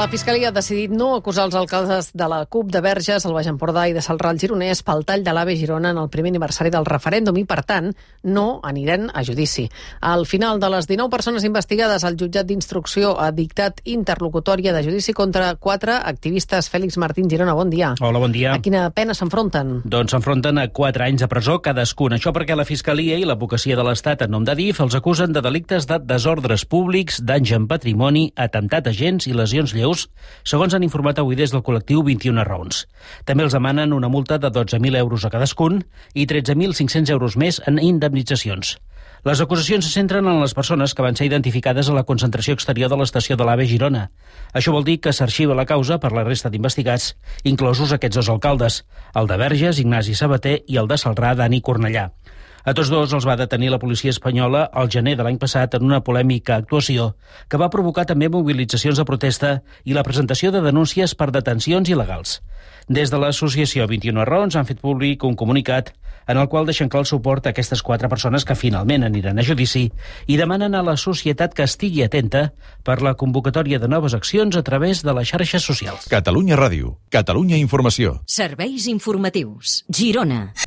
La Fiscalia ha decidit no acusar els alcaldes de la CUP de Verges, el Baix Empordà i de Celrà al Gironès pel tall de l'AVE Girona en el primer aniversari del referèndum i, per tant, no aniran a judici. Al final de les 19 persones investigades, el jutjat d'instrucció ha dictat interlocutòria de judici contra 4 activistes. Fèlix Martín, Girona, bon dia. Hola, bon dia. A quina pena s'enfronten? Doncs s'enfronten a 4 anys de presó cadascun. Això perquè la Fiscalia i l'Advocacia de l'Estat, en nom de DIF, els acusen de delictes de desordres públics, danys en patrimoni, atemptat a agents i lesions lleus, segons han informat avui des del col·lectiu 21 raons. També els demanen una multa de 12.000 euros a cadascun i 13.500 euros més en indemnitzacions. Les acusacions se centren en les persones que van ser identificades a la concentració exterior de l'estació de l'AVE Girona. Això vol dir que s'arxiva la causa per la resta d'investigats, inclosos aquests 2 alcaldes, el de Verges, Ignasi Sabater, i el de Celrà, Dani Cornellà. A tots 2 els va detenir la policia espanyola al gener de l'any passat en una polèmica actuació que va provocar també mobilitzacions de protesta i la presentació de denúncies per detencions il·legals. Des de l'associació 21 raons han fet públic un comunicat en el qual deixen clar el suport a aquestes 4 persones que finalment aniran a judici i demanen a la societat que estigui atenta per la convocatòria de noves accions a través de les xarxes socials. Catalunya Ràdio, Catalunya Informació. Serveis informatius. Girona.